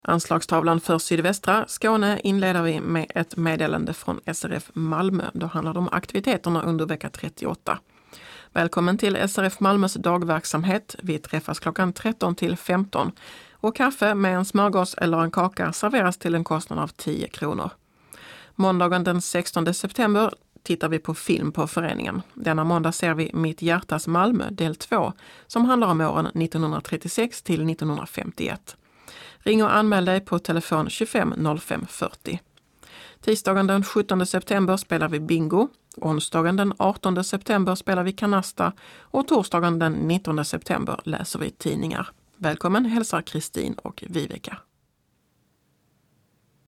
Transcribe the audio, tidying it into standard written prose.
Anslagstavlan för sydvästra Skåne inleder vi med ett meddelande från SRF Malmö. Då handlar det om aktiviteterna under vecka 38. Välkommen till SRF Malmös dagverksamhet. Vi träffas klockan 13 till 15 och kaffe med en smörgås eller en kaka serveras till en kostnad av 10 kronor. Måndagen den 16 september tittar vi på film på föreningen. Denna måndag ser vi Mitt hjärtas Malmö del 2 som handlar om åren 1936 till 1951. Ring och anmäl dig på telefon 25 05 40. Tisdagen den 17 september spelar vi bingo. Onsdagen den 18 september spelar vi kanasta och torsdagen den 19 september läser vi tidningar. Välkommen hälsar Kristin och Viveka.